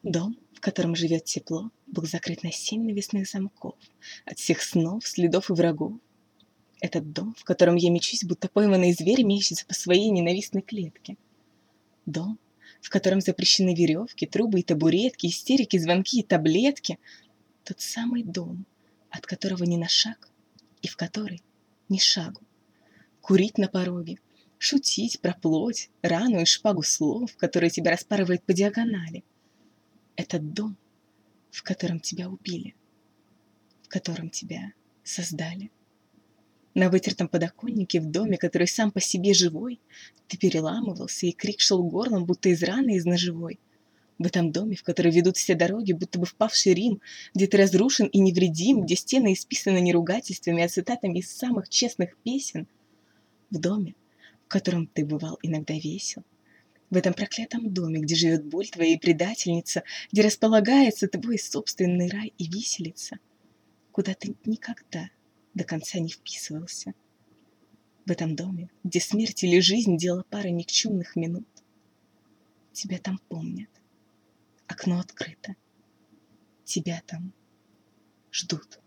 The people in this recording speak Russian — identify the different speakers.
Speaker 1: Дом, в котором живет тепло, был закрыт на 7 навесных замков от всех снов, следов и врагов. Этот дом, в котором я мечусь, будто пойманный зверь мечется по своей ненавистной клетке. Дом, в котором запрещены веревки, трубы и табуретки, истерики, звонки и таблетки. Тот самый дом, от которого ни на шаг и в который ни шагу. Курить на пороге, шутить про плоть, рану и шпагу слов, которые тебя распарывает по диагонали. Этот дом, в котором тебя убили, в котором тебя создали. На вытертом подоконнике в доме, который сам по себе живой, ты переламывался, и крик шел горлом, будто из раны из ножевой. В этом доме, в который ведут все дороги, будто бы впавший Рим, где ты разрушен и невредим, где стены исписаны не ругательствами, а цитатами из самых честных песен. В доме, в котором ты бывал иногда весел. В этом проклятом доме, где живет боль твоей предательница, где располагается твой собственный рай и виселица, куда ты никогда до конца не вписывался. В этом доме, где смерть или жизнь делала пара никчемных минут. Тебя там помнят. Окно открыто. Тебя там ждут.